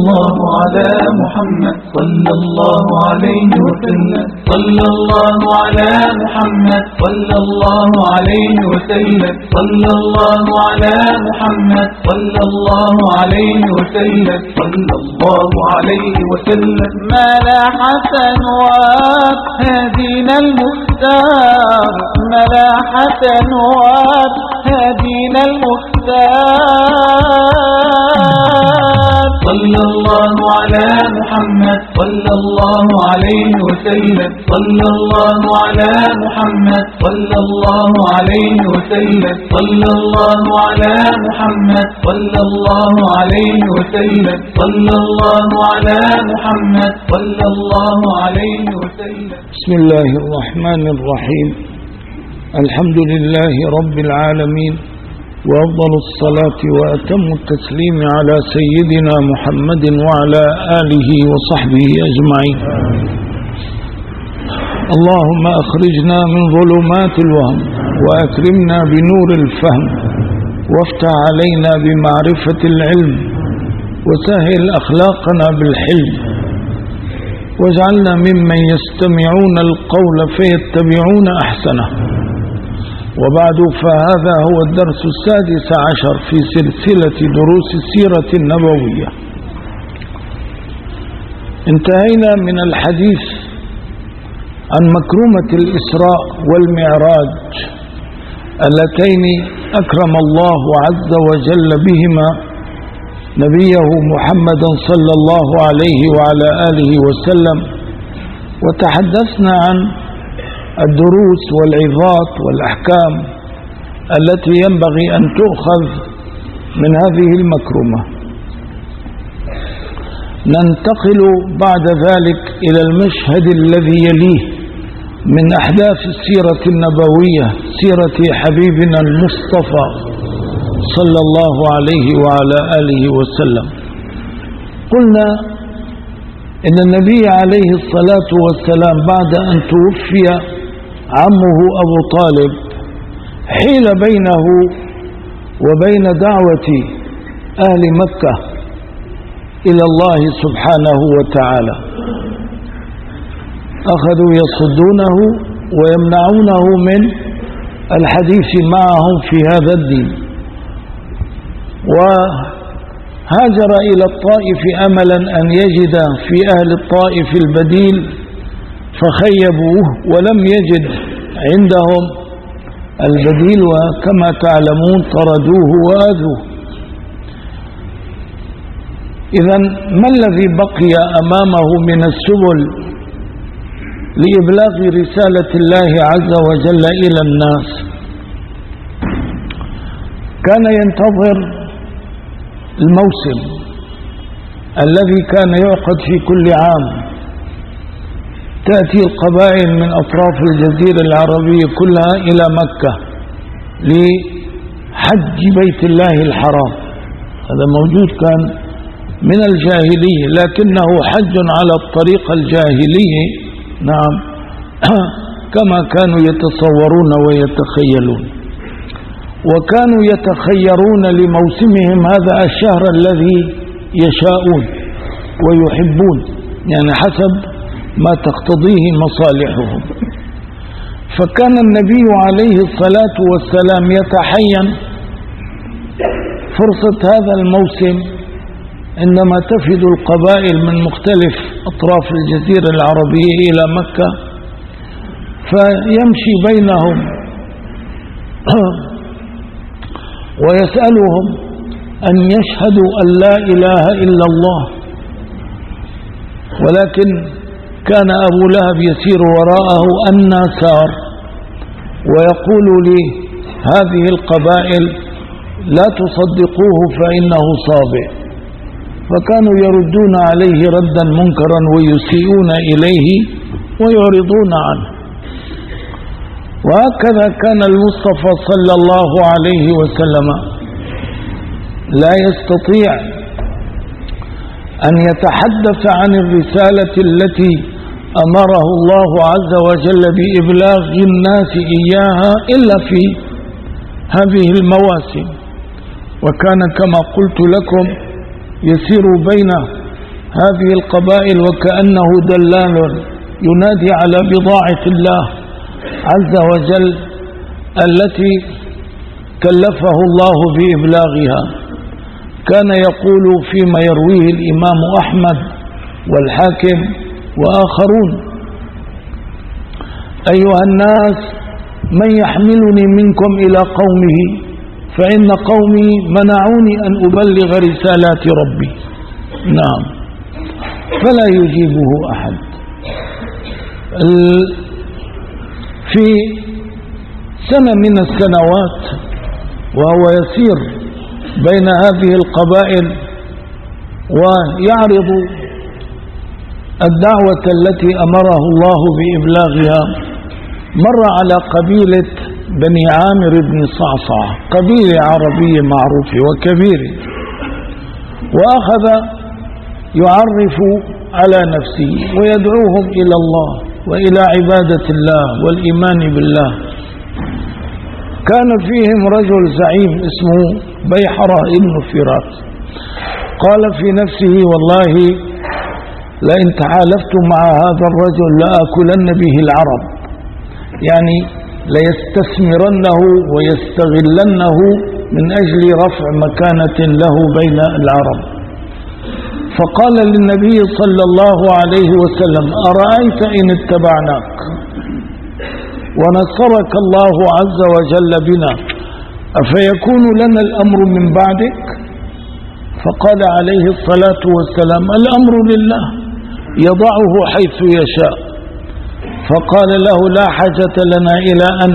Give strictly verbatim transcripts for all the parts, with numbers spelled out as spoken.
الله على محمد صلى الله عليه وسلم صلى الله على محمد صلى الله عليه وسلم صلى الله على محمد صلى الله عليه وسلم صلى الله عليه وسلم ملاحة واب هدينا المختار ملاحة واب هدينا المختار صلى الله على محمد صلى الله عليه وسلم صلى الله على محمد صلى الله عليه وسلم صلى الله على محمد صلى الله عليه وسلم صلى الله على محمد صلى الله عليه وسلم. بسم الله الرحمن الرحيم. الحمد لله رب العالمين، وأفضل الصلاة وأتم التسليم على سيدنا محمد وعلى آله وصحبه أجمعين. اللهم أخرجنا من ظلمات الوهم وأكرمنا بنور الفهم وافتح علينا بمعرفة العلم وسهل أخلاقنا بالحلم واجعلنا ممن يستمعون القول فيتبعون أحسنه. وبعد، فهذا هو الدرس السادس عشر في سلسلة دروس السيرة النبوية. انتهينا من الحديث عن مكرمة الإسراء والمعراج اللتين أكرم الله عز وجل بهما نبيه محمدا صلى الله عليه وعلى آله وسلم، وتحدثنا عن الدروس والعظات والأحكام التي ينبغي أن تؤخذ من هذه المكرمة. ننتقل بعد ذلك إلى المشهد الذي يليه من أحداث السيرة النبوية، سيرة حبيبنا المصطفى صلى الله عليه وعلى آله وسلم. قلنا إن النبي عليه الصلاة والسلام بعد أن توفي عمه أبو طالب حيل بينه وبين دعوة أهل مكة إلى الله سبحانه وتعالى. أخذوا يصدونه ويمنعونه من الحديث معهم في هذا الدين، وهاجر إلى الطائف أملا أن يجد في أهل الطائف البديل فخيبوه ولم يجد عندهم البديل، وكما تعلمون طردوه وآذوه. إذن ما الذي بقي أمامه من السبل لإبلاغ رسالة الله عز وجل إلى الناس؟ كان ينتظر الموسم الذي كان يعقد في كل عام. تأتي القبائل من أطراف الجزيرة العربية كلها إلى مكة لحج بيت الله الحرام. هذا موجود كان من الجاهلية، لكنه حج على الطريقة الجاهلية، نعم، كما كانوا يتصورون ويتخيلون. وكانوا يتخيرون لموسمهم هذا الشهر الذي يشاءون ويحبون، يعني حسب ما تقتضيه مصالحهم. فكان النبي عليه الصلاة والسلام يتحين فرصة هذا الموسم عندما تفد القبائل من مختلف أطراف الجزيرة العربية إلى مكة، فيمشي بينهم ويسألهم أن يشهدوا أن لا إله إلا الله. ولكن كان أبو لهب يسير وراءه أنى سار ويقول لهذه القبائل لا تصدقوه فإنه صابئ، فكانوا يردون عليه ردا منكرا ويسيئون إليه ويعرضون عنه. وهكذا كان المصطفى صلى الله عليه وسلم لا يستطيع أن يتحدث عن الرسالة التي أمره الله عز وجل بإبلاغ الناس إياها إلا في هذه المواسم. وكان كما قلت لكم يسير بين هذه القبائل وكأنه دلال ينادي على بضاعة الله عز وجل التي كلفه الله بإبلاغها. كان يقول فيما يرويه الإمام أحمد والحاكم وآخرون: أيها الناس، من يحملني منكم إلى قومه، فإن قومي منعوني أن أبلغ رسالات ربي. نعم، فلا يجيبه أحد. في سنة من السنوات وهو يسير بين هذه القبائل ويعرض الدعوة التي أمره الله بإبلاغها، مر على قبيلة بني عامر بن صعصع، قبيلة عربية معروفة وكبيرة، وأخذ يعرف على نفسه ويدعوهم إلى الله وإلى عبادة الله والإيمان بالله. كان فيهم رجل زعيم اسمه بيحرة ابن فراس، قال في نفسه: والله لئن تحالفت مع هذا الرجل لآكلن به العرب، يعني ليستثمرنه ويستغلنه من أجل رفع مكانة له بين العرب. فقال للنبي صلى الله عليه وسلم: أرأيت إن اتبعناك ونصرك الله عز وجل بنا، أفيكون لنا الأمر من بعدك؟ فقال عليه الصلاة والسلام: الأمر لله يضعه حيث يشاء. فقال له: لا حاجة لنا إلى أن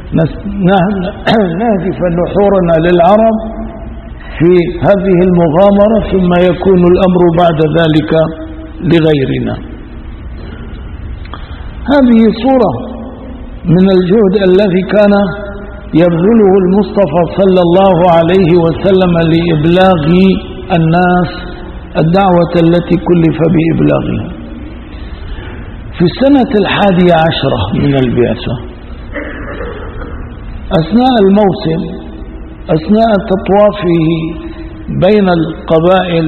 نهدف نحورنا للعرب في هذه المغامرة، ثم يكون الأمر بعد ذلك لغيرنا. هذه صورة من الجهد الذي كان يبذله المصطفى صلى الله عليه وسلم لإبلاغ الناس الدعوة التي كلف بإبلاغها. في السنة الحادية عشرة من البعثة، أثناء الموسم، أثناء تطوافه بين القبائل،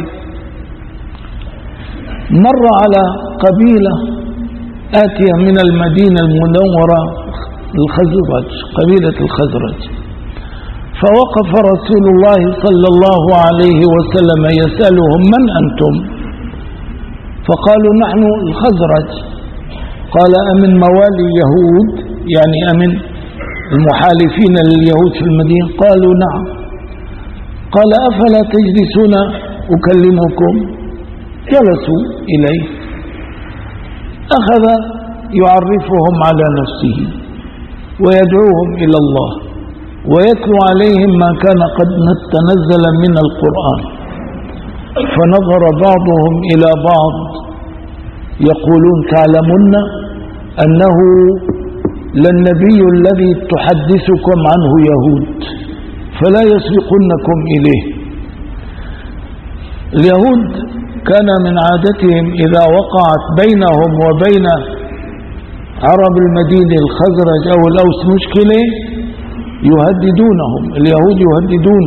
مر على قبيلة آتية من المدينة المنورة، الخزرج، قبيلة الخزرج. فوقف رسول الله صلى الله عليه وسلم يسألهم: من أنتم؟ فقالوا: نحن الخزرج. قال: أمن موالي يهود، يعني أمن المحالفين لليهود في المدينة؟ قالوا: نعم. قال: أفلا تجلسون أكلمكم؟ جلسوا إليه، أخذ يعرفهم على نفسه ويدعوهم إلى الله ويتلو عليهم ما كان قد تنزل من القرآن. فنظر بعضهم إلى بعض يقولون: تعلمون أنه للنبي الذي تحدثكم عنه يهود، فلا يسبقنكم إليه. اليهود كان من عادتهم إذا وقعت بينهم وبين عرب المدينة الخزرج أو الأوس مشكلة يهددونهم. اليهود يهددون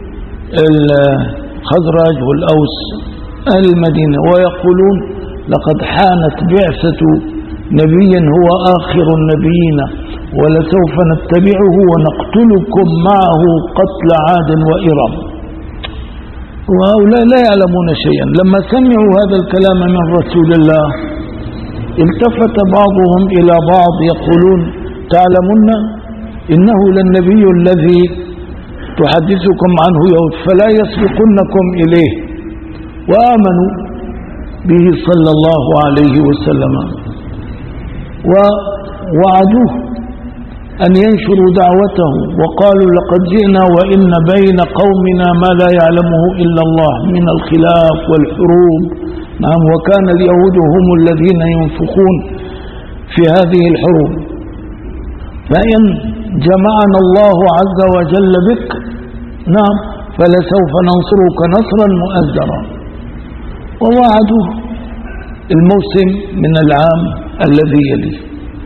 الخزرج والأوس أهل المدينة ويقولون: لقد حانت بعثة نبي هو آخر النبيين، ولسوف نتبعه ونقتلكم معه قتل عاد وإرم. وهؤلاء لا يعلمون شيئا. لما سمعوا هذا الكلام من رسول الله التفت بعضهم إلى بعض يقولون: تعلمون إنه للنبي الذي تحدثكم عنه يهود، فلا يسبقنكم إليه. وآمنوا به صلى الله عليه وسلم ووعدوه أن ينشروا دعوته، وقالوا: لقد جئنا وإن بين قومنا ما لا يعلمه إلا الله من الخلاف والحروب. نعم، وكان اليهود هم الذين ينفقون في هذه الحروب، فإن جمعنا الله عز وجل بك، نعم، فلسوف ننصرك نصرا مؤزرا. ووعدوه الموسم من العام الذي يليه.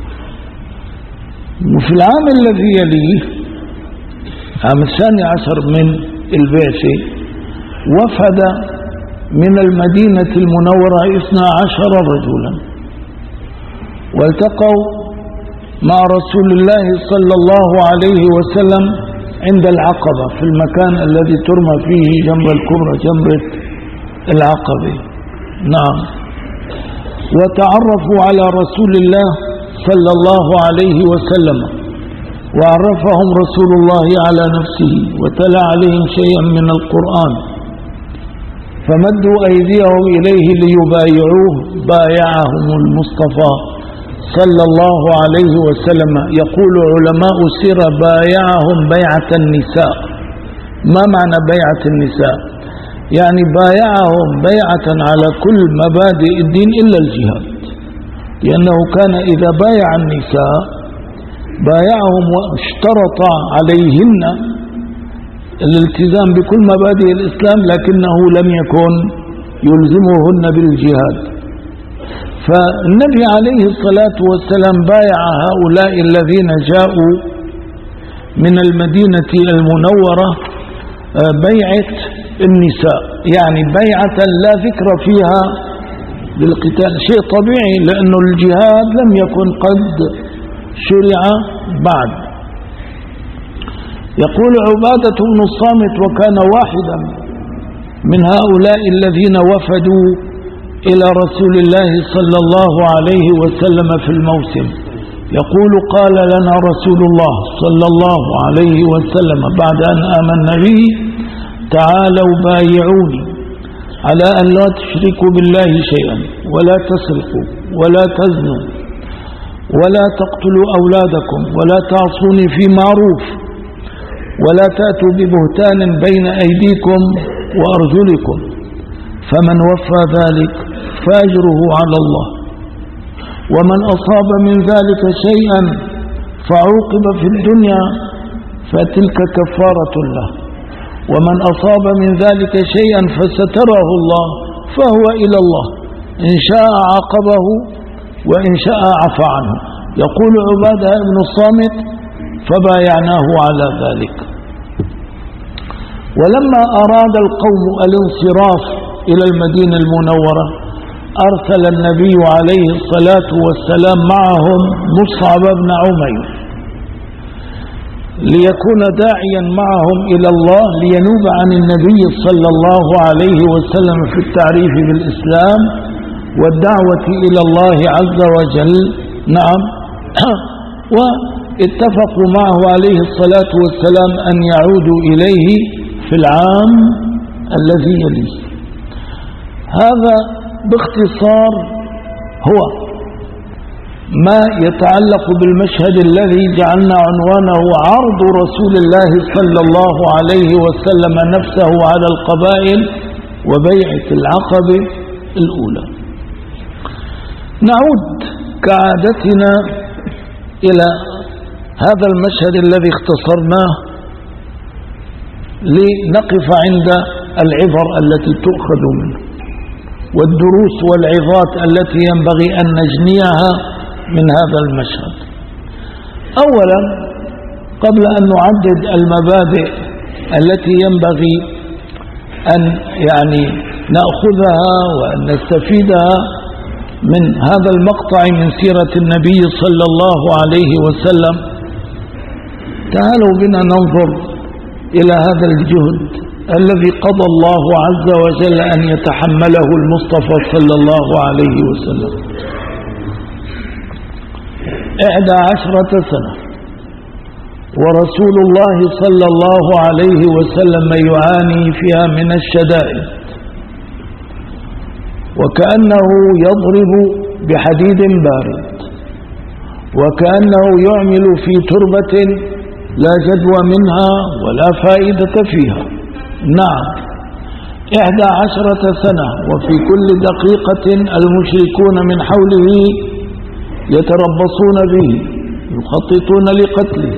وفي العام الذي يليه، عام الثاني عشر من البعثة، وفد من المدينة المنورة اثنا عشر رجلا، والتقوا مع رسول الله صلى الله عليه وسلم عند العقبة في المكان الذي ترمى فيه جنب الكبرى جنبة العقبة. نعم. وتعرفوا على رسول الله صلى الله عليه وسلم، وعرفهم رسول الله على نفسه وتلا عليهم شيئا من القرآن، فمدوا أيديهم إليه ليبايعوه، بايعهم المصطفى صلى الله عليه وسلم. يقول علماء السيرة بايعهم بيعة النساء. ما معنى بيعة النساء؟ يعني بايعهم بيعة على كل مبادئ الدين إلا الجهاد، لأنه كان إذا بايع النساء بايعهم واشترط عليهن الالتزام بكل مبادئ الإسلام، لكنه لم يكن يلزمهن بالجهاد. فالنبي عليه الصلاة والسلام بايع هؤلاء الذين جاءوا من المدينة المنورة بيعة النساء، يعني بيعة لا ذكر فيها للقتال، شيء طبيعي لأن الجهاد لم يكن قد شرع بعد. يقول عبادة بن الصامت وكان واحدا من هؤلاء الذين وفدوا إلى رسول الله صلى الله عليه وسلم في الموسم، يقول قال لنا رسول الله صلى الله عليه وسلم بعد أن آمنا به تعالوا بايعوني على أن لا تشركوا بالله شيئا ولا تسرقوا ولا تزنوا ولا تقتلوا أولادكم ولا تعصوني في معروف ولا تأتوا ببهتان بين أيديكم وأرجلكم، فمن وفى ذلك فأجره على الله، ومن أصاب من ذلك شيئا فعوقب في الدنيا فتلك كفارة له، ومن أصاب من ذلك شيئا فستره الله فهو إلى الله، إن شاء عاقبه وإن شاء عفى عنه. يقول عبادة بن الصامت فبايعناه على ذلك. ولما أراد القوم الانصراف إلى المدينة المنورة أرسل النبي عليه الصلاة والسلام معهم مصعب بن عمير ليكون داعيا معهم إلى الله، لينوب عن النبي صلى الله عليه وسلم في التعريف بالإسلام والدعوة إلى الله عز وجل. نعم. واتفقوا معه عليه الصلاة والسلام أن يعودوا إليه في العام الذي يليه. هذا باختصار هو ما يتعلق بالمشهد الذي جعلنا عنوانه عرض رسول الله صلى الله عليه وسلم نفسه على القبائل وبيعة العقبة الأولى. نعود كعادتنا إلى هذا المشهد الذي اختصرناه لنقف عند العبر التي تؤخذ منه والدروس والعظات التي ينبغي أن نجنيها من هذا المشهد. أولا قبل أن نعدد المبادئ التي ينبغي أن يعني نأخذها وأن نستفيدها من هذا المقطع من سيرة النبي صلى الله عليه وسلم، تعالوا بنا ننظر إلى هذا الجهد الذي قضى الله عز وجل أن يتحمله المصطفى صلى الله عليه وسلم. إحدى عشرة سنة ورسول الله صلى الله عليه وسلم يعاني فيها من الشدائد، وكأنه يضرب بحديد بارد، وكأنه يعمل في تربة لا جدوى منها ولا فائدة فيها. نعم، إحدى عشرة سنة وفي كل دقيقة المشركون من حوله يتربصون به يخططون لقتله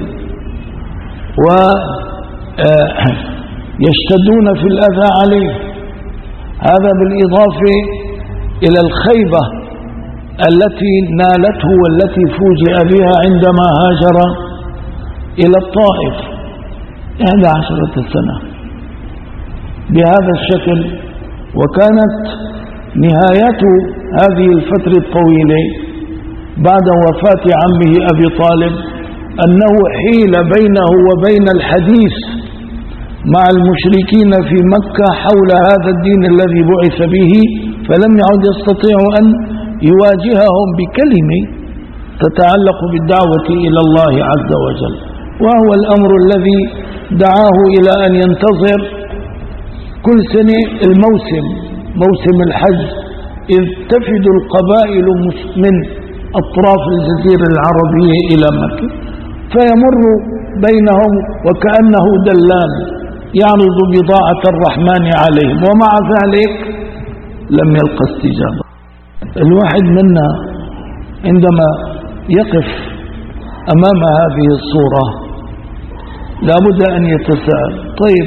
ويشتدون في الأذى عليه. هذا بالإضافة إلى الخيبة التي نالته والتي فوجئ بها عندما هاجر إلى الطائف. إحدى عشرة سنة بهذا الشكل وكانت نهاية هذه الفترة الطويلة بعد وفاة عمه أبي طالب أنه حيل بينه وبين الحديث مع المشركين في مكة حول هذا الدين الذي بعث به، فلم يعد يستطيع أن يواجههم بكلمة تتعلق بالدعوة إلى الله عز وجل، وهو الأمر الذي دعاه إلى أن ينتظر كل سنة الموسم، موسم الحج، إذ تفد القبائل من أطراف الجزيرة العربية إلى مكة، فيمر بينهم وكأنه دلال يعرض بضاعة الرحمن عليهم، ومع ذلك لم يلقى استجابة. الواحد منا عندما يقف أمام هذه الصورة لابد أن يتساءل، طيب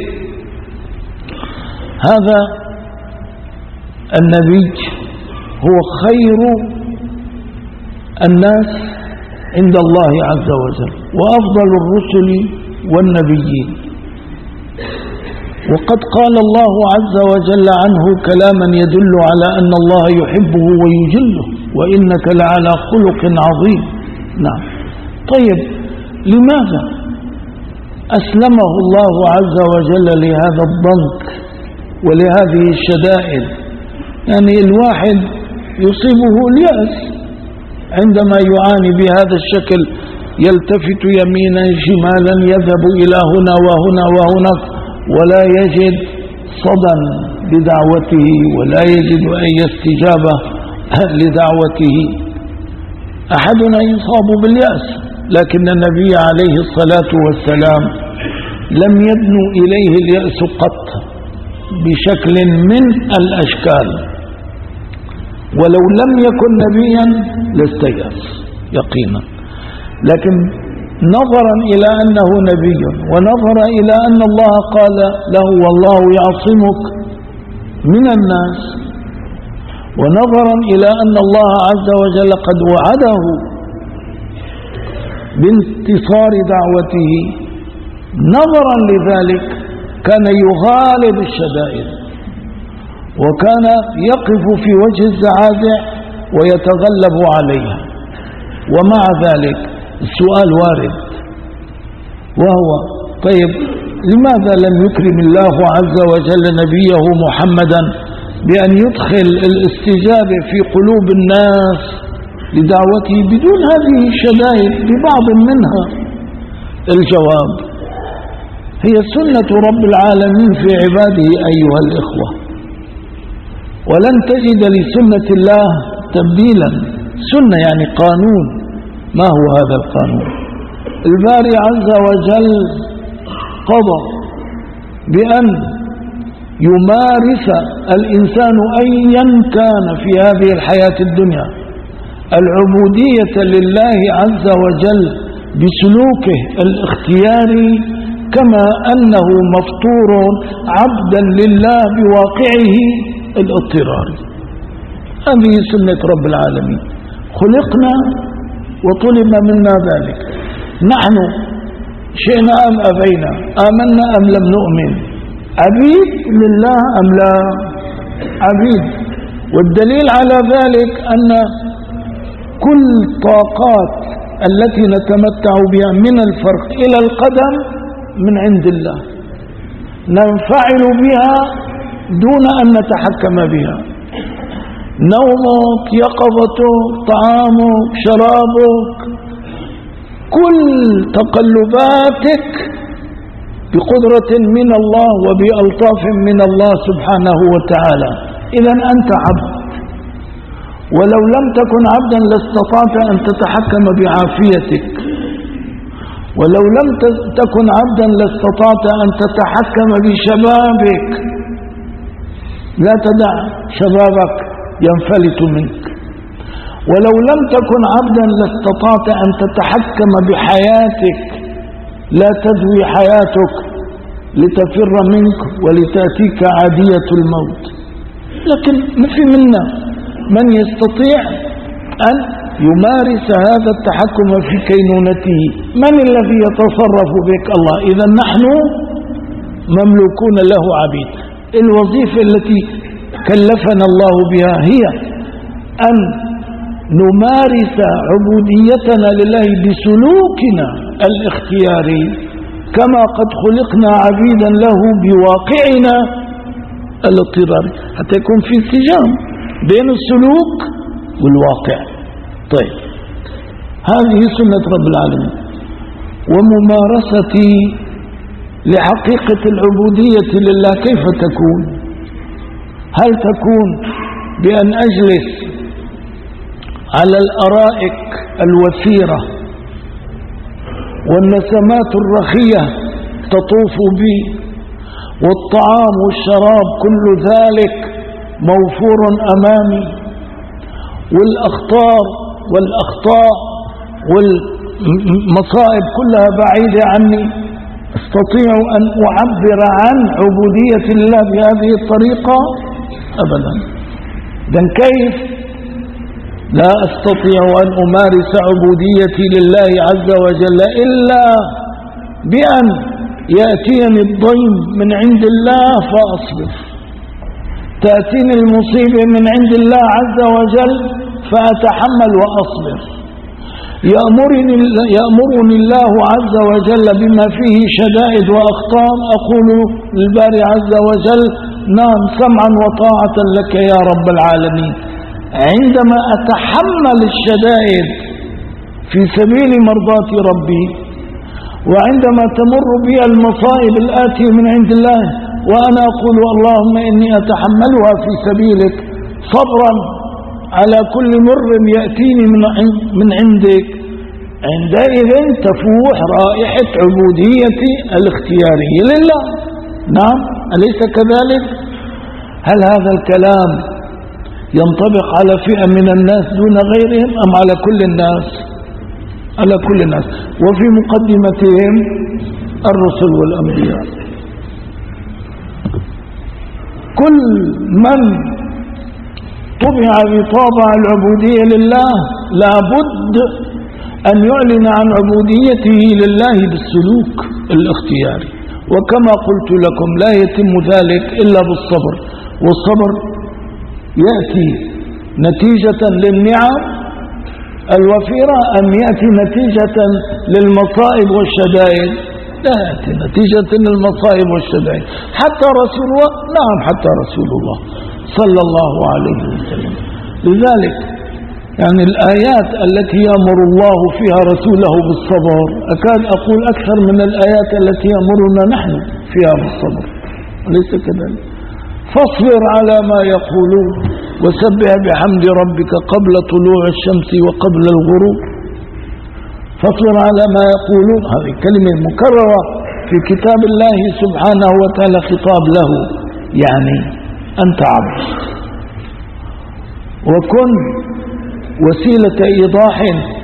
هذا النبي هو خير الناس عند الله عز وجل وأفضل الرسل والنبيين، وقد قال الله عز وجل عنه كلاما يدل على أن الله يحبه ويجله، وإنك لعلى خلق عظيم. نعم، طيب لماذا أسلمه الله عز وجل لهذا الضنك ولهذه الشدائد؟ يعني الواحد يصيبه اليأس عندما يعاني بهذا الشكل، يلتفت يمينا شمالا، يذهب إلى هنا وهنا وهناك، ولا يجد صدى لدعوته ولا يجد أي استجابة لدعوته. أحدنا يصاب باليأس، لكن النبي عليه الصلاة والسلام لم يدنو إليه اليأس قط بشكل من الأشكال، ولو لم يكن نبيا لاستيأس يقينا، لكن نظرا إلى أنه نبي ونظرا إلى أن الله قال له والله يعصمك من الناس، ونظرا إلى أن الله عز وجل قد وعده بانتصار دعوته، نظرا لذلك كان يغالب الشدائد وكان يقف في وجه الزعازع ويتغلب عليها. ومع ذلك السؤال وارد، وهو طيب لماذا لم يكرم الله عز وجل نبيه محمدا بأن يدخل الاستجابة في قلوب الناس لدعوته بدون هذه الشدائد ببعض منها؟ الجواب هي سنة رب العالمين في عباده أيها الإخوة، ولن تجد لسنة الله تبديلا. سنة يعني قانون. ما هو هذا القانون؟ الباري عز وجل قضى بأن يمارس الإنسان أيا كان في هذه الحياة الدنيا العبودية لله عز وجل بسلوكه الاختياري، كما أنه مفطور عبدا لله بواقعه الاضطراري. هذه سنة رب العالمين، خلقنا وطلب منا ذلك. نحن شئنا أم أبينا، آمنا أم لم نؤمن، عبيد لله أم لا؟ عبيد. والدليل على ذلك أن كل طاقات التي نتمتع بها من الفرق إلى القدم من عند الله، ننفعل بها دون أن نتحكم بها. نومك، يقظتك، طعامك، شرابك، كل تقلباتك بقدرة من الله وبألطاف من الله سبحانه وتعالى. إذن أنت عبد، ولو لم تكن عبدا لاستطعت أن تتحكم بعافيتك، ولو لم تكن عبدا لاستطعت أن تتحكم بشبابك. لا تدع شبابك ينفلت منك. ولو لم تكن عبدا لاستطعت أن تتحكم بحياتك، لا تدوي حياتك لتفر منك ولتأتيك عادية الموت. لكن ما في منا من يستطيع أن يمارس هذا التحكم في كينونته. من الذي يتصرف بك؟ الله. إذا نحن مملوكون له عبيد. الوظيفة التي كلفنا الله بها هي أن نمارس عبوديتنا لله بسلوكنا الاختياري كما قد خلقنا عبيدا له بواقعنا الاضطراري، حتى يكون في انسجام بين السلوك والواقع. طيب، هذه سنة رب العالمين. وممارستي لحقيقة العبودية لله كيف تكون؟ هل تكون بأن أجلس على الأرائك الوثيرة والنسمات الرخية تطوف بي والطعام والشراب كل ذلك موفور أمامي والأخطار والأخطاء والمصائب كلها بعيدة عني، أستطيع أن أعبر عن عبودية الله بهذه الطريقة؟ أبدا. إذن كيف لا أستطيع أن أمارس عبوديتي لله عز وجل إلا بأن يأتيني الضيم من عند الله فأصبر، تأتيني المصيبة من عند الله عز وجل فأتحمل وأصبر، يأمرني, يأمرني الله عز وجل بما فيه شدائد وأخطار، أقول للباري عز وجل نعم سمعا وطاعة لك يا رب العالمين. عندما أتحمل الشدائد في سبيل مرضاة ربي، وعندما تمر بي المصائب الآتية من عند الله وأنا أقول اللهم إني أتحملها في سبيلك صبرا على كل مر يأتيني من عندك، عندئذ تفوح رائحة عبوديتي الاختيارية لله. نعم، أليس كذلك؟ هل هذا الكلام ينطبق على فئة من الناس دون غيرهم أم على كل الناس؟ على كل الناس، وفي مقدمتهم الرسل والأنبياء. كل من طبع بطابع العبودية لله لابد أن يعلن عن عبوديته لله بالسلوك الاختياري، وكما قلت لكم لا يتم ذلك إلا بالصبر، والصبر يأتي نتيجة للنعم الوفيرة أم يأتي نتيجة للمصائب والشدائد؟ لا يأتي نتيجة للمصائب والشدائد. حتى رسول الله، نعم حتى رسول الله صلى الله عليه وسلم. لذلك يعني الآيات التي يأمر الله فيها رسوله بالصبر أكاد أقول أكثر من الآيات التي يأمرنا نحن فيها بالصبر، أليس كذلك؟ فاصبر على ما يقولون وسبح بحمد ربك قبل طلوع الشمس وقبل الغروب. فاصبر على ما يقولون، هذه كلمة مكررة في كتاب الله سبحانه وتعالى، خطاب له، يعني أنت عبد وكن وسيلة إيضاح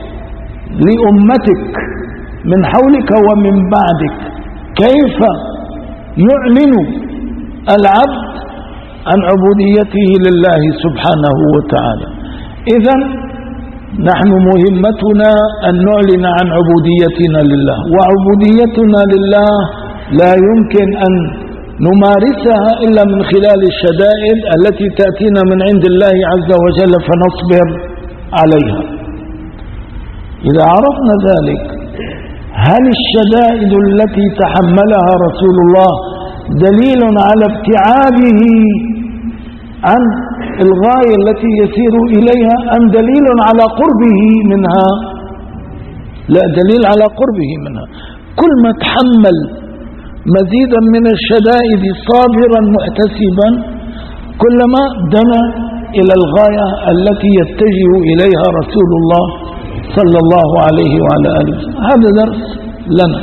لأمتك من حولك ومن بعدك كيف يعلن العبد عن عبوديته لله سبحانه وتعالى. إذن نحن مهمتنا أن نعلن عن عبوديتنا لله، وعبوديتنا لله لا يمكن أن نمارسها إلا من خلال الشدائد التي تأتينا من عند الله عز وجل فنصبر عليها. إذا عرفنا ذلك، هل الشدائد التي تحملها رسول الله دليل على ابتعاده عن الغاية التي يسير إليها أم دليل على قربه منها؟ لا، دليل على قربه منها. كل ما تحمل مزيدا من الشدائد صابرا محتسبا كلما دنا إلى الغاية التي يتجه إليها رسول الله صلى الله عليه وعلى آله وسلم. هذا درس لنا،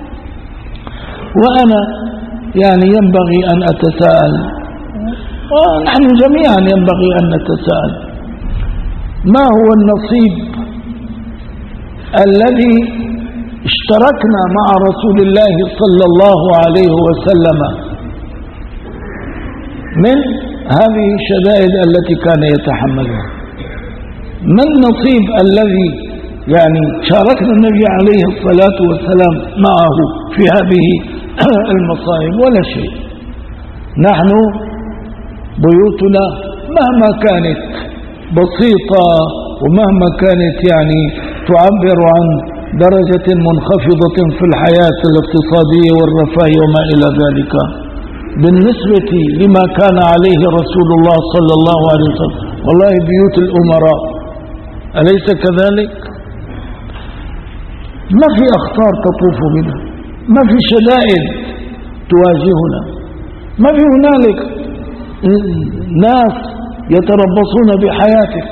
وأنا يعني ينبغي أن أتساءل، ونحن جميعا ينبغي أن نتساءل، ما هو النصيب الذي اشتركنا مع رسول الله صلى الله عليه وسلم من هذه الشدائد التي كان يتحملها؟ ما النصيب الذي يعني شاركنا النبي عليه الصلاة والسلام معه في هذه المصائب؟ ولا شيء. نحن بيوتنا مهما كانت بسيطة ومهما كانت يعني تعبر عن درجة منخفضة في الحياة الاقتصادية والرفاه وما إلى ذلك، بالنسبة لما كان عليه رسول الله صلى الله عليه وسلم والله بيوت الأمراء أليس كذلك؟ ما في أخطار تطوف بنا، ما في شدائد تواجهنا، ما في هنالك ناس يتربصون بحياتك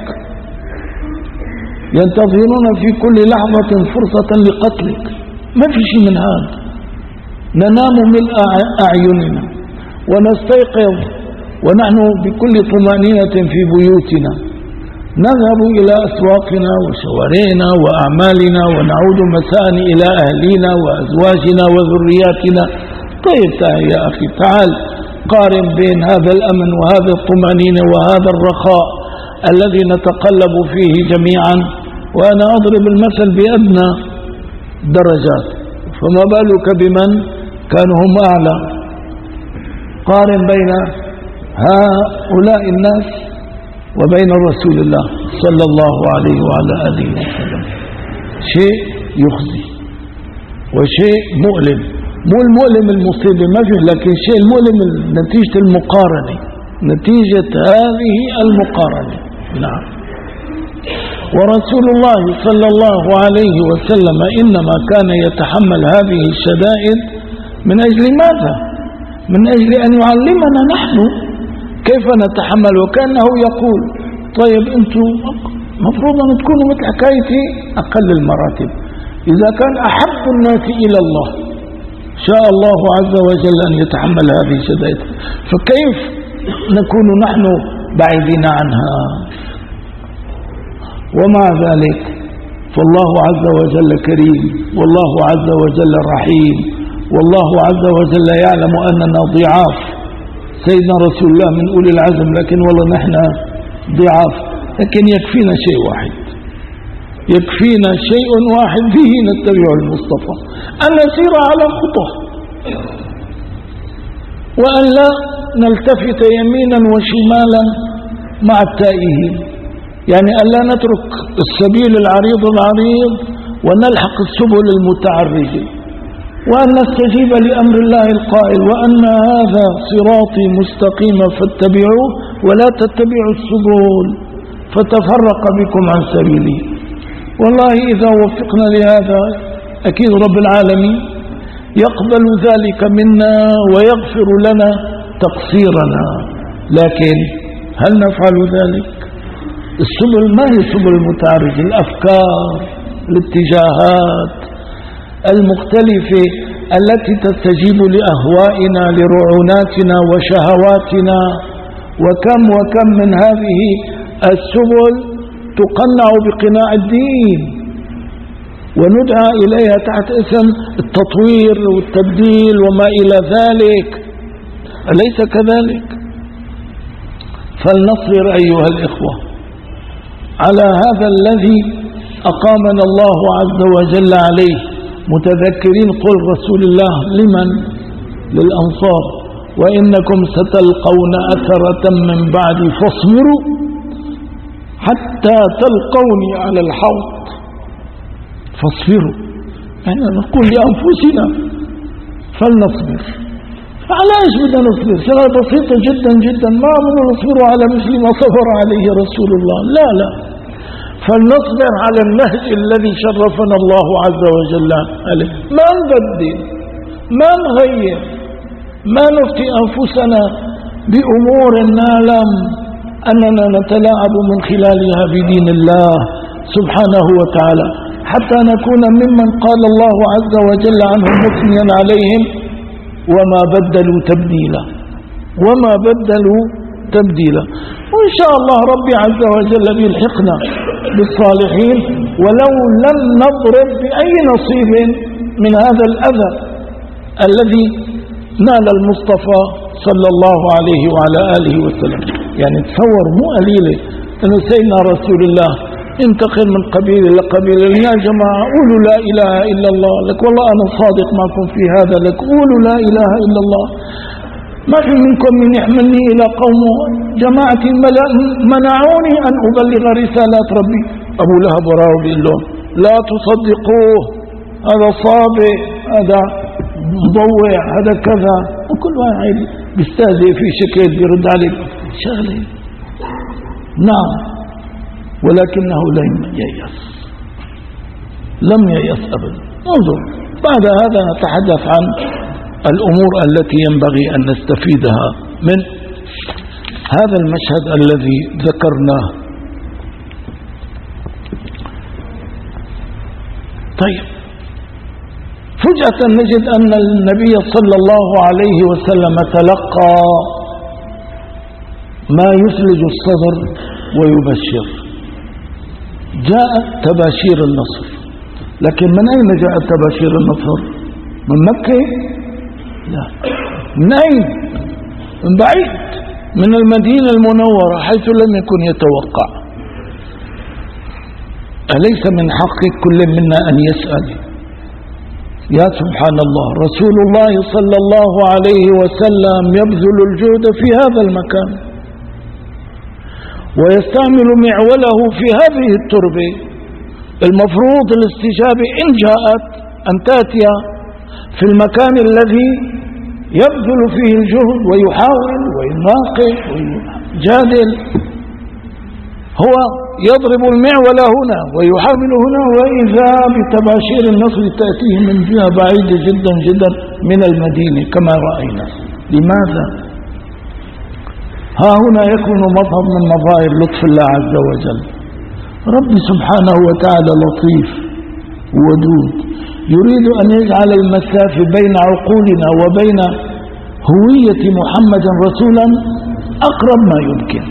ينتظرون في كل لحظة فرصة لقتلك، ما في شيء من هذا. ننام ملء أعيننا ونستيقظ ونحن بكل طمأنينة في بيوتنا، نذهب إلى أسواقنا وشوارعنا وأعمالنا ونعود مساء إلى أهلنا وأزواجنا وذرياتنا. طيب تعال يا أخي، تعال قارن بين هذا الأمن وهذا الطمأنينة وهذا الرخاء الذي نتقلب فيه جميعا، وأنا أضرب المثل بأدنى درجات، فما بالك بمن كانوا هم أعلى. قارن بين هؤلاء الناس وبين رسول الله صلى الله عليه وعلى آله وسلم. شيء يخزي وشيء مؤلم، مو المؤلم المصيبة ما فيه، لكن شيء المؤلم نتيجة المقارنة، نتيجة هذه المقارنة. نعم. ورسول الله صلى الله عليه وسلم إنما كان يتحمل هذه الشدائد من أجل ماذا؟ من أجل أن يعلمنا نحن كيف نتحمل، وكأنه يقول طيب أنتم مفروض أن تكونوا مثل حكايتي أقل المراتب، إذا كان أحب الناس إلى الله شاء الله عز وجل أن يتحمل هذه الشدائد، فكيف نكون نحن بعيدين عنها؟ ومع ذلك فالله عز وجل كريم، والله عز وجل رحيم، والله عز وجل يعلم أننا ضعاف. سيدنا رسول الله من أولي العزم، لكن والله نحن ضعاف، لكن يكفينا شيء واحد، يكفينا شيء واحد به نتبع المصطفى، أن نسير على خطاه، وأن لا نلتفت يمينا وشمالا مع التائهين، يعني أن لا نترك السبيل العريض العريض ونلحق السبل المتعرجة، وأن نستجيب لأمر الله القائل وأن هذا صراطي مستقيما فاتبعوه ولا تتبعوا السبل فتفرق بكم عن سبيله. والله إذا وفقنا لهذا أكيد رب العالمين يقبل ذلك منا ويغفر لنا تقصيرنا، لكن هل نفعل ذلك؟ السبل ما هي السبل المتعرجة؟ الأفكار، الاتجاهات المختلفة التي تستجيب لأهوائنا لرعوناتنا وشهواتنا، وكم وكم من هذه السبل تقنع بقناع الدين وندعى إليها تحت اسم التطوير والتبديل وما إلى ذلك، أليس كذلك؟ فلنصبر أيها الإخوة على هذا الذي أقامنا الله عز وجل عليه، متذكرين قول رسول الله لمن؟ للأنصار: وإنكم ستلقون أثرة من بعد فاصبروا حتى تلقوني على الحوض. فاصبروا يعني نقول لأنفسنا فلنصبر. على ايش بدنا نصبر؟ شغلة بسيطة جدا جدا، ما بدنا نصبر على مثل ما صبر عليه رسول الله، لا لا، فلنصبر على النهج الذي شرفنا الله عز وجل عليه، ما نبدل، ما نغير، ما نفتي أنفسنا بأمور نعلم أننا نتلاعب من خلالها بدين الله سبحانه وتعالى، حتى نكون ممن قال الله عز وجل عنهم مثنيا عليهم: وما بدلوا تبديلا، وما بدلوا تبديلا. وإن شاء الله ربي عز وجل يلحقنا بالصالحين ولو لم نضرب بأي نصيب من هذا الأذى الذي نال المصطفى صلى الله عليه وعلى آله وسلم. يعني تصور مو قليلة أن سيدنا رسول الله انتقل من قبيلة إلى قبيلة: يا جماعة قولوا لا إله إلا الله. لك والله أنا صادق معكم في هذا، لك قولوا لا إله إلا الله. ما في منكم من يحملني إلى قوم جماعتي منعوني أن أبلغ رسالات ربي. أبو لهب وراه بيقول لهم لا تصدقوه، هذا صابئ، هذا مضوع، هذا كذا، وكل واحد بيستهزئ في شكل بيرد عليه شغله. نعم، ولكنه لم ييأس، لم ييأس أبدا. انظر، بعد هذا نتحدث عن الأمور التي ينبغي أن نستفيدها من هذا المشهد الذي ذكرناه. طيب، فجأة نجد أن النبي صلى الله عليه وسلم تلقى ما يثلج الصدر ويبشر. جاءت تباشير النصر، لكن من أين جاءت تباشير النصر؟ من مكة؟ لا. من أين؟ من بعيد، من المدينة المنورة حيث لم يكن يتوقع. أليس من حق كل منا أن يسأل؟ يا سبحان الله، رسول الله صلى الله عليه وسلم يبذل الجهد في هذا المكان ويستعمل معوله في هذه التربة. المفروض الاستجابة إن جاءت أن تأتي في المكان الذي يبذل فيه الجهد ويحاول ويناقش ويجادل. هو يضرب المعول هنا ويحاول هنا، وإذا بتباشير النصر تأتيه من جهة بعيدة جدا جدا من المدينة كما رأينا. لماذا؟ ها هنا يكون مظهر من مظاهر لطف الله عز وجل. رب سبحانه وتعالى لطيف ودود، يريد أن يجعل المسافة بين عقولنا وبين هوية محمد رسولا أقرب ما يمكن،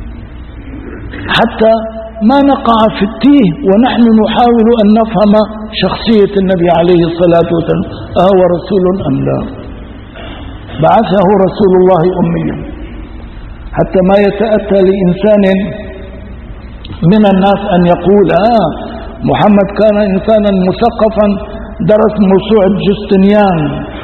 حتى ما نقع في التيه ونحن نحاول أن نفهم شخصية النبي عليه الصلاة والسلام، أهو رسول أم لا؟ بعثه رسول الله أميا، حتى ما يتأتى لإنسان من الناس أن يقول آه محمد كان إنسانا مثقفا، درس موسوعة جستنيان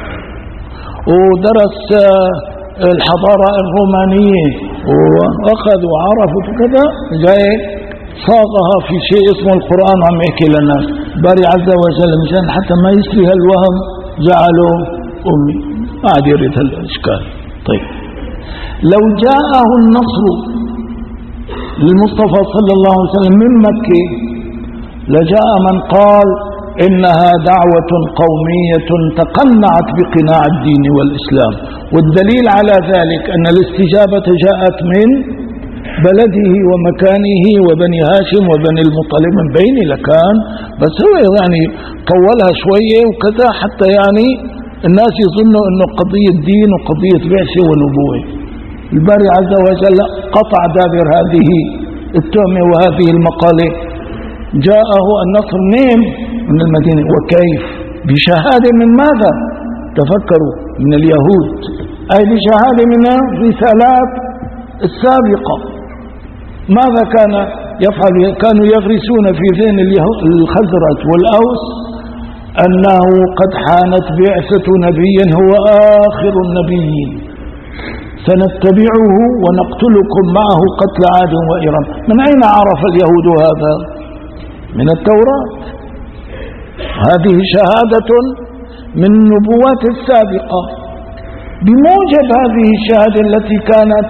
ودرس الحضارة الرومانية وأخذ وعرف كذا، جاي صاغها في شيء اسمه القرآن عم يحكي للناس. باري عز وجل مشان حتى ما يسري هالوهم جعله أمي، ما عاد يريد هالإشكال. طيب، لو جاءه النصر للمصطفى صلى الله عليه وسلم من مكة لجاء من قال إنها دعوة قومية تقنعت بقناع الدين والإسلام، والدليل على ذلك أن الاستجابة جاءت من بلده ومكانه وبني هاشم وبني المطلب من بين لكان، بس هو يعني طولها شوية وكذا حتى يعني الناس يظنوا أنه قضية دين وقضية بعثة ونبوة. الباري عز وجل قطع دابر هذه التهمة وهذه المقالة. جاءه النصر منين؟ من المدينة. وكيف؟ بشهادة من ماذا؟ تفكروا، من اليهود، أي بشهادة من الرسالات السابقة. ماذا كان يفعل؟ كانوا يغرسون في ذهن الخزرج والأوس أنه قد حانت بعثة نبي هو آخر النبيين، سنتبعه ونقتلكم معه قتل عاد وإرم. من أين عرف اليهود هذا؟ من التوراة. هذه شهادة من النبوات السابقة. بموجب هذه الشهادة التي كانت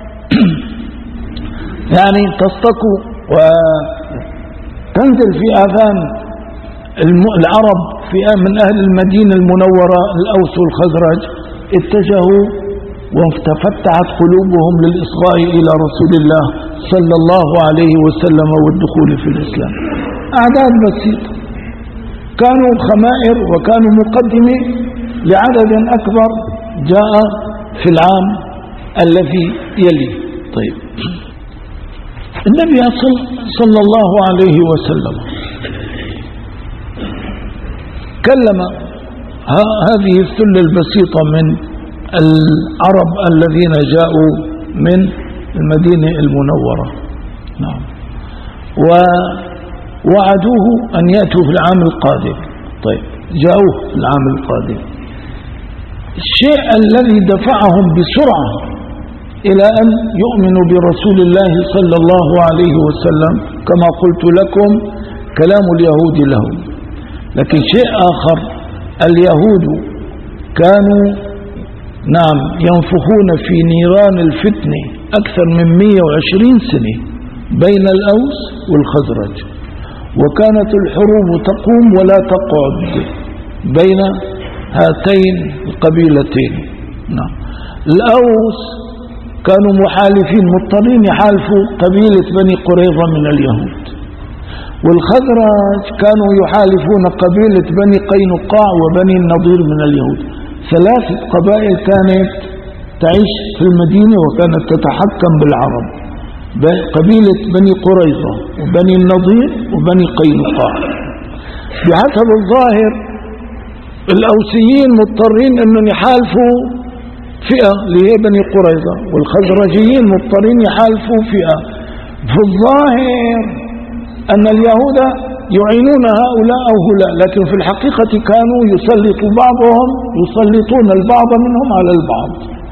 يعني تصطك وتنزل في آذان العرب في من أهل المدينة المنورة الأوس والخزرج، اتجهوا وتفتحت قلوبهم للإصغاء إلى رسول الله صلى الله عليه وسلم والدخول في الإسلام. أعداد بسيطة، كانوا خمائر وكانوا مقدمة لعدد أكبر جاء في العام الذي يلي. طيب، النبي صلى الله عليه وسلم كلم هذه الثلة البسيطة من العرب الذين جاءوا من المدينة المنورة. نعم، ووعدوه أن يأتوا في العام القادم. طيب، جاءوه في العام القادم. الشيء الذي دفعهم بسرعة إلى أن يؤمنوا برسول الله صلى الله عليه وسلم كما قلت لكم كلام اليهود لهم. لكن شيء آخر، اليهود كانوا نعم ينفخون في نيران الفتنة أكثر من مئة وعشرين سنة بين الأوس والخزرج، وكانت الحروب تقوم ولا تقعد بين هاتين القبيلتين. نعم. الأوس كانوا محالفين مضطرين يحالفوا قبيلة بني قريظة من اليهود، والخزرج كانوا يحالفون قبيلة بني قينقاع وبني النضير من اليهود. ثلاثة قبائل كانت تعيش في المدينة وكانت تتحكم بالعرب، قبيلة بني قريظة وبني النضير وبني قينقاع. بحسب الظاهر الأوسيين مضطرين أنهم يحالفوا فئة اللي هي بني قريظة، والخزرجيين مضطرين يحالفوا فئة. في الظاهر أن اليهود يعينون هؤلاء أو هؤلاء، لكن في الحقيقة كانوا يسلط بعضهم يسلطون البعض منهم على البعض.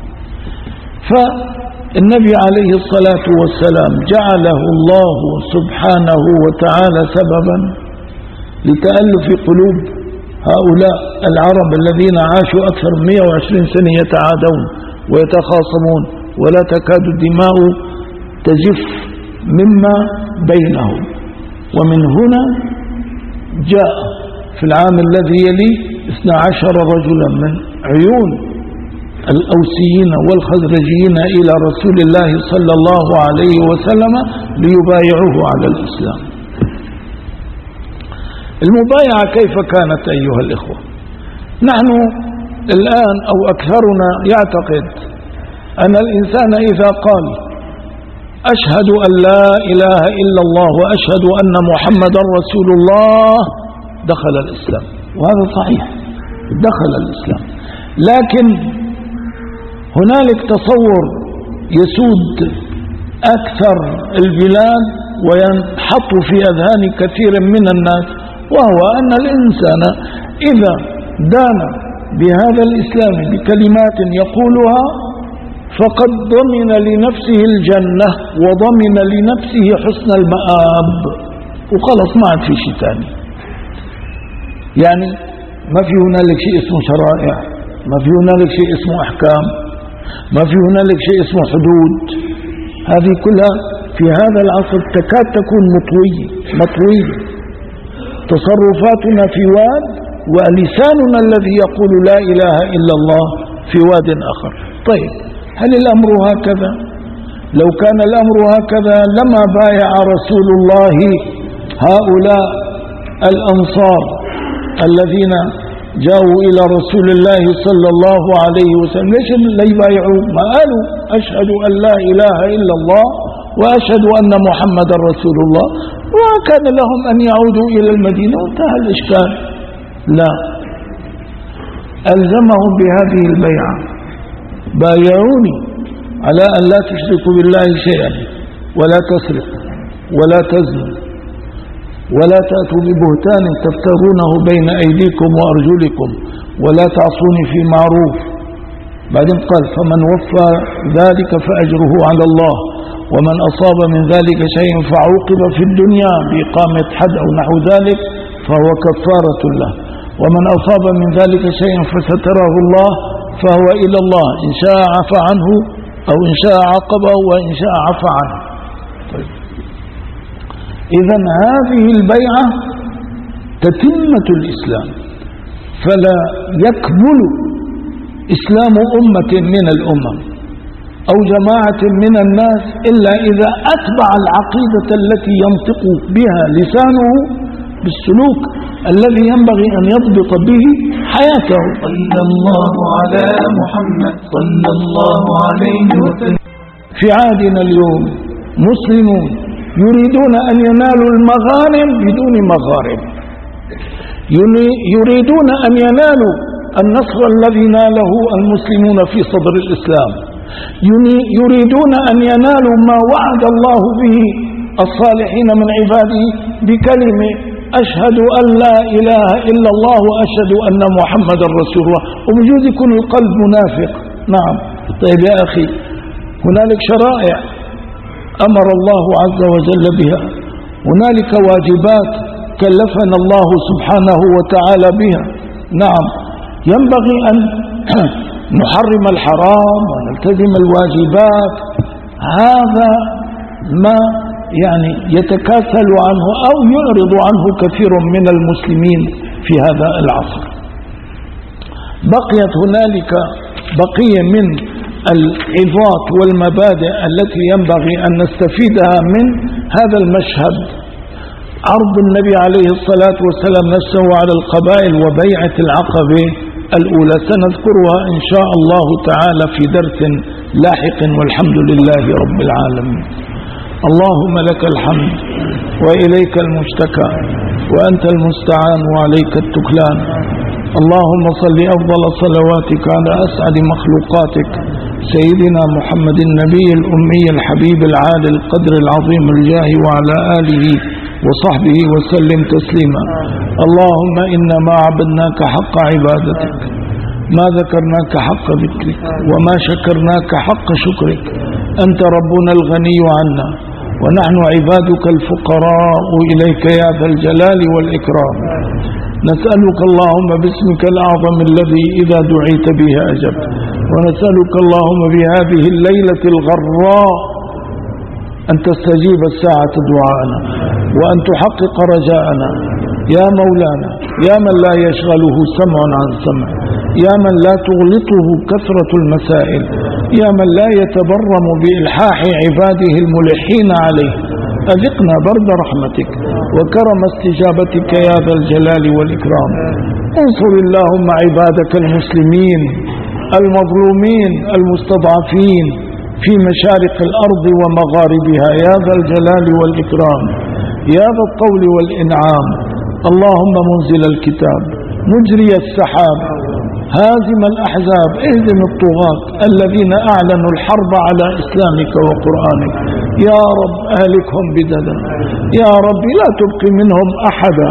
فالنبي عليه الصلاة والسلام جعله الله سبحانه وتعالى سببا لتألف قلوب هؤلاء العرب الذين عاشوا أكثر من مئة وعشرين سنة يتعادون ويتخاصمون ولا تكاد الدماء تجف مما بينهم. ومن هنا جاء في العام الذي يلي اثنا عشر رجلا من عيون الأوسيين والخزرجيين إلى رسول الله صلى الله عليه وسلم ليبايعوه على الإسلام. المبايعة كيف كانت أيها الإخوة؟ نحن الآن أو أكثرنا يعتقد أن الإنسان إذا قال أشهد أن لا إله إلا الله وأشهد أن محمدا رسول الله دخل الإسلام، وهذا صحيح، دخل الإسلام. لكن هنالك تصور يسود أكثر البلاد وينحط في أذهان كثير من الناس، وهو أن الإنسان إذا دان بهذا الإسلام بكلمات يقولها فقد ضمن لنفسه الجنة وضمن لنفسه حسن المآب، وخلص ما عاد في شيء ثاني. يعني ما في هنالك شيء اسمه شرائع، ما في هنالك شيء اسمه أحكام، ما في هنالك شيء اسمه حدود. هذه كلها في هذا العصر تكاد تكون مطوية مطوية. تصرفاتنا في واد ولساننا الذي يقول لا إله إلا الله في واد آخر. طيب، هل الأمر هكذا؟ لو كان الأمر هكذا لما بايع رسول الله هؤلاء الأنصار الذين جاءوا إلى رسول الله صلى الله عليه وسلم. ليش لا يبايعوا؟ ما قالوا أشهد أن لا إله إلا الله وأشهد أن محمد رسول الله، وكان لهم أن يعودوا إلى المدينة وانتهى الإشكال. لا، ألزمهم بهذه البيعة: بايعوني على أن لا تشركوا بالله شيئا ولا تسرق ولا تزنوا ولا تأتوا ببهتان تفترونه بين أيديكم وأرجلكم ولا تعصوني في معروف. بعدين قال: فمن وفى ذلك فأجره على الله، ومن أصاب من ذلك شيء فعوقب في الدنيا بإقامة حد أو نحو ذلك فهو كفارة له، ومن أصاب من ذلك شيء فستره الله فهو إلى الله، إن شاء عفى عنه أو إن شاء عاقبه وإن شاء عفى عنه. طيب، إذن هذه البيعة تتمة الإسلام، فلا يكمل إسلام أمة من الأمم أو جماعة من الناس إلا إذا أتبع العقيدة التي ينطق بها لسانه بالسلوك الذي ينبغي أن يضبط به حياته. صلى الله على محمد صلى الله عليه وسلم. في عهدنا اليوم مسلمون يريدون أن ينالوا المغانم بدون مغارم، يريدون أن ينالوا النصر الذي ناله المسلمون في صدر الإسلام، يريدون أن ينالوا ما وعد الله به الصالحين من عباده بكلمة أشهد أن لا إله إلا الله وأشهد أن محمد رسول الله، وبجوز يكون القلب منافق. نعم. طيب يا أخي، هنالك شرائع أمر الله عز وجل بها، هنالك واجبات كلفنا الله سبحانه وتعالى بها. نعم، ينبغي أن نحرم الحرام ونلتزم الواجبات. هذا ما يعني يتكاسل عنه أو يعرض عنه كثير من المسلمين في هذا العصر. بقيت هنالك بقية من العظات والمبادئ التي ينبغي أن نستفيدها من هذا المشهد، عرض النبي عليه الصلاة والسلام نفسه على القبائل وبيعة العقبة الأولى، سنذكرها إن شاء الله تعالى في درس لاحق، والحمد لله رب العالمين. اللهم لك الحمد وإليك المشتكى وأنت المستعان وعليك التكلان. اللهم صل أفضل صلواتك على أسعد مخلوقاتك سيدنا محمد النبي الأمي الحبيب العالي القدر العظيم الجاه وعلى آله وصحبه وسلم تسليما. اللهم إنما عبدناك حق عبادتك، ما ذكرناك حق ذكرك، وما شكرناك حق شكرك. أنت ربنا الغني عنا، ونحن عبادك الفقراء إليك يا ذا الجلال والإكرام. نسألك اللهم باسمك الأعظم الذي إذا دعيت به أجبت، ونسألك اللهم بهذه الليلة الغراء أن تستجيب الساعة دعاءنا، وأن تحقق رجاءنا يا مولانا، يا من لا يشغله سمع عن سمع، يا من لا تغلطه كثرة المسائل، يا من لا يتبرم بإلحاح عباده الملحين عليه. أذقنا برد رحمتك وكرم استجابتك يا ذا الجلال والإكرام. انصر اللهم عبادك المسلمين المظلومين المستضعفين في مشارق الأرض ومغاربها يا ذا الجلال والإكرام، يا ذا الطول والإنعام. اللهم منزل الكتاب، مجري السحاب، هازم الأحزاب، اهزم الطغاة الذين أعلنوا الحرب على إسلامك وقرآنك. يا رب أهلكهم بددا، يا رب لا تبقي منهم أحدا.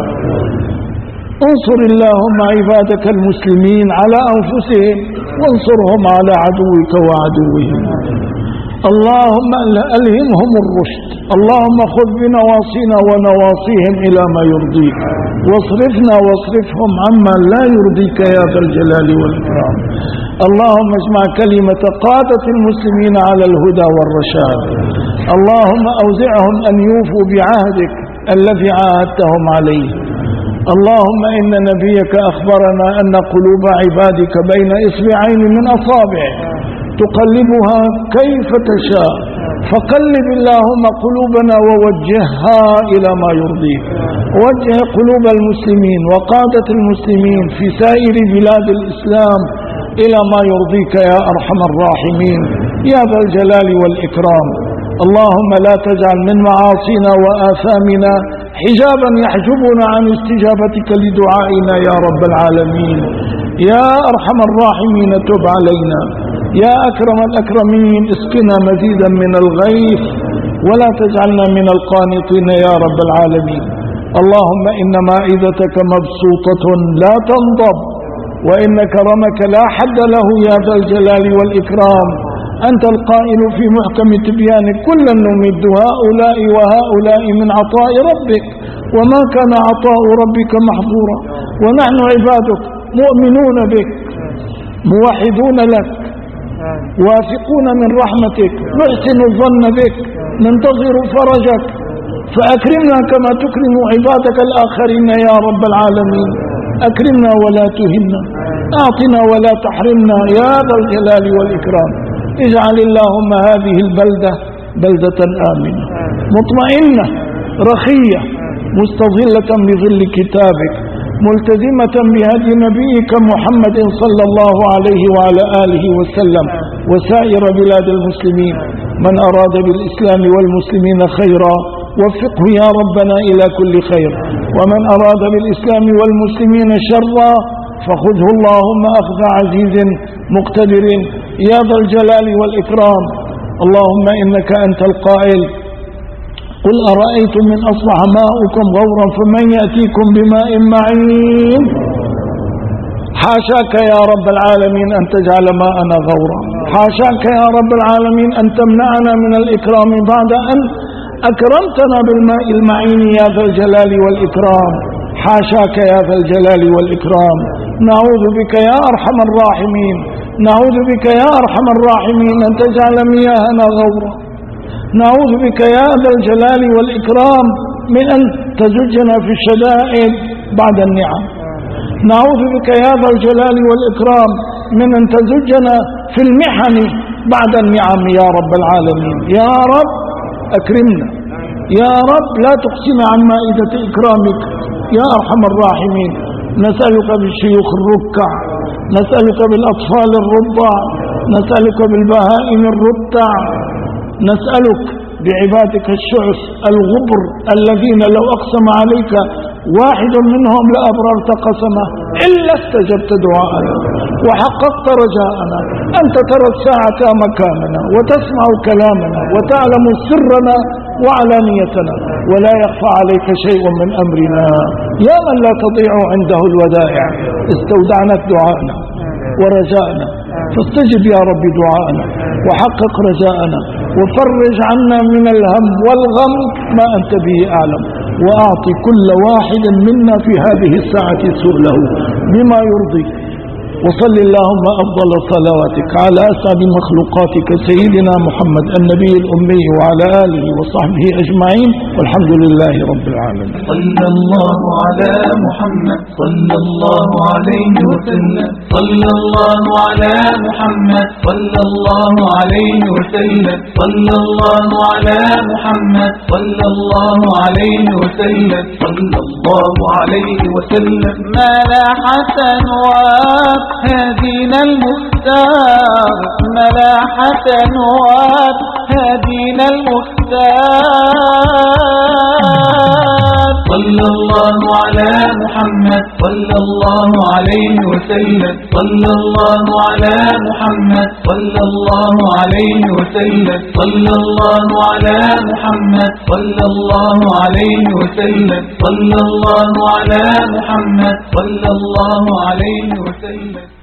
انصر اللهم عبادك المسلمين على أنفسهم، وانصرهم على عدوك وعدوهم. اللهم ألهمهم الرشد، اللهم خذ بنواصينا ونواصيهم إلى ما يرضيك، واصرفنا واصرفهم عما لا يرضيك يا ذا الجلال والإكرام. اللهم اجمع كلمة قادة المسلمين على الهدى والرشاد. اللهم أوزعهم أن يوفوا بعهدك الذي عاهدتهم عليه. اللهم إن نبيك أخبرنا أن قلوب عبادك بين إصبعين من أصابعك تقلبها كيف تشاء، فقلب اللهم قلوبنا ووجهها إلى ما يرضيك. وجه قلوب المسلمين وقادة المسلمين في سائر بلاد الإسلام إلى ما يرضيك يا أرحم الراحمين يا ذا الجلال والإكرام. اللهم لا تجعل من معاصينا وآثامنا حجابا يحجبنا عن استجابتك لدعائنا يا رب العالمين. يا أرحم الراحمين تب علينا، يا أكرم الأكرمين اسقنا مزيدا من الغيث، ولا تجعلنا من القانطين يا رب العالمين. اللهم إن مائدتك مبسوطة لا تنضب، وإن كرمك لا حد له يا ذا الجلال والإكرام. أنت القائل في محكم تبيانك كلا نمد هؤلاء وهؤلاء من عطاء ربك، وما كان عطاء ربك محظورا. ونحن عبادك مؤمنون بك موحدون لك واثقون من رحمتك، نحسن الظن بك، ننتظر فرجك، فأكرمنا كما تكرم عبادك الآخرين يا رب العالمين. أكرمنا ولا تهنا، أعطنا ولا تحرمنا يا ذا الجلال والإكرام. اجعل اللهم هذه البلدة بلدة آمنة مطمئنة رخية مستظلة بظل كتابك، ملتزمة بهدي نبيك محمد صلى الله عليه وعلى آله وسلم وسائر بلاد المسلمين. من أراد بالإسلام والمسلمين خيرا وفقه يا ربنا إلى كل خير، ومن أراد بالإسلام والمسلمين شرا فخذه اللهم أخذ عزيز مقتدر يا ذا الجلال والإكرام. اللهم إنك أنت القائل قل أرأيتم من أصبح ماؤكم غورا فمن يأتيكم بماء معين. حاشاك يا رب العالمين أن تجعل ماءنا غورا، حاشاك يا رب العالمين أن تمنعنا من الإكرام بعد أن أكرمتنا بالماء المعين يا ذا الجلال والإكرام. حاشاك يا ذا الجلال والإكرام. نعوذ بك يا أرحم الراحمين، نعوذ بك يا أرحم الراحمين أن تجعل مياهنا غورا. نعوذ بك يا ذا الجلال والإكرام من أن تزجنا في الشدائد بعد النعم. نعوذ بك يا ذا الجلال والإكرام من أن تزجنا في المحن بعد النعم يا رب العالمين. يا رب أكرمنا، يا رب لا تقسنا عن مائدة إكرامك يا أرحم الراحمين. نسألك بالشيوخ الركع، نسألك بالأطفال الرضع، نسألك بالبهائم الرتع، نسألك بعبادك الشعث الغبر الذين لو أقسم عليك واحد منهم لأبررت قسمه إلا استجبت دعاءنا وحققت رجاءنا. أنت ترى الساعة مكاننا وتسمع كلامنا وتعلم سرنا وعلانيتنا ولا يخفى عليك شيء من أمرنا. يا من لا تضيع عنده الودائع، استودعناك دعاءنا ورجاءنا، فاستجب يا رب دعاءنا وحقق رجاءنا وفرج عنا من الهم والغم ما أنت به أعلم، وأعطي كل واحد منا في هذه الساعة سؤله بما يرضيك. وصل اللهم أفضل صلواتك على أسعد مخلوقاتك سيدنا محمد النبي الأمي وعلى آله وصحبه أجمعين، والحمد لله رب العالمين. صلى الله على محمد صلى الله عليه وسلم، صلى الله على محمد صلى الله عليه وسلم، صلى الله على محمد صلى الله عليه وسلم، صلى الله عليه وسلم. ما لاحة واب هدينا المختار، ملاحة واب هدينا المختار. صلى الله على محمد صلى الله عليه وسلم، صلى الله على محمد صلى الله عليه وسلم، صلى الله على محمد صلى الله عليه وسلم، صلى الله على محمد صلى الله عليه وسلم.